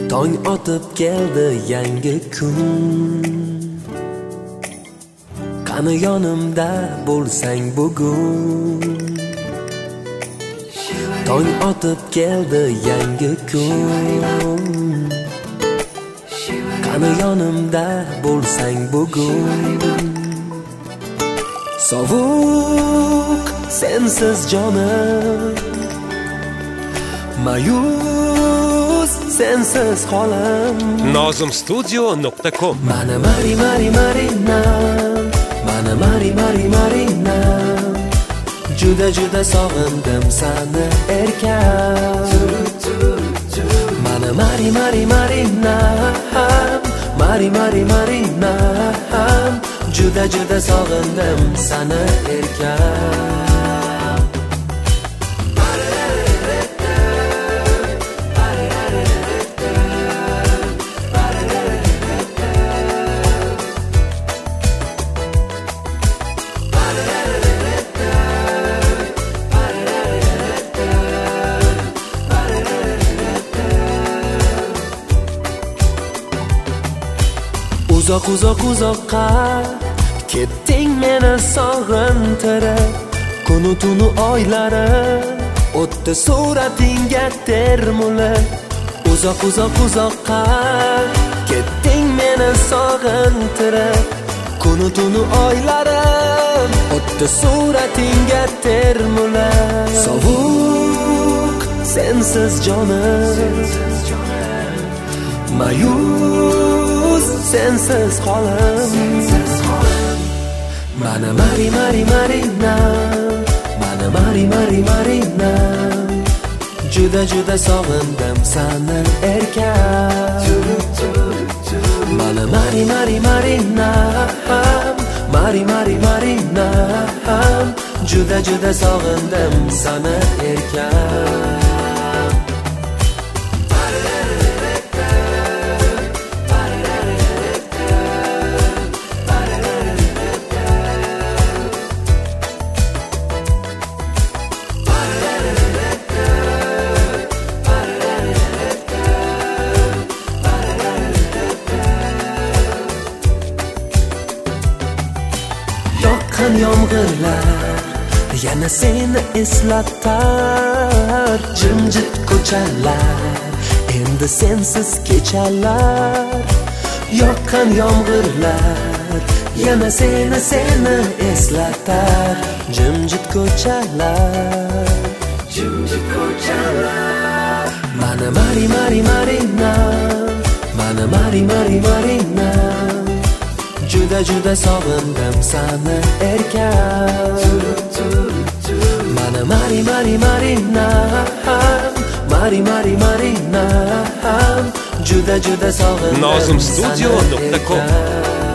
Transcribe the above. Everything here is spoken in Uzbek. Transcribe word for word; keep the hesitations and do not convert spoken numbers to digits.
Tong otib keldi yangi kun. Qani yonimda bo'lsang bugun. Tong otib keldi yangi kun. Qani yonimda bo'lsang bugun. Sovuq sensiz jonim, mayus sensiz holim. nozim studio nuqta com. Mana mari mari marina, mana mari mari marina. Juda juda sog'indim sani erkan. Mana mari mari marina, mari mari marina. Juda juda sog'indim sani erkan. Uzoq uzoq uzoqqa ketding meni sog'intirib. Kunu tunu oylari o'tdi suratingga termulib. Uzoq uzoq uzoqqa ketding meni sog'intirib. Kunu tunu oylarim o'tdi suratingga termulib. Sovuq sensiz jonim, mayus sensiz holim. Mana mari mari marina, mana mari mari marina. Juda juda sog'indim sani erkan. Mana mari mari marina, mari mari marina. Juda juda sog'indim sani erkan. Yoqqan yomg'irlar yana seni eslatar. Jimjit ko'chalar endi sensiz kechalar. Yoqqan yomg'irlar yana seni seni eslatar. Jimjit ko'chalar, jimjit ko'chalar. Mana mari mari marina, mana mari mari marina. Juda juda sog'indim sani erkan. Mana mari mari marina, mari mari marina. Juda juda sog'indim nozim studio nuqta com.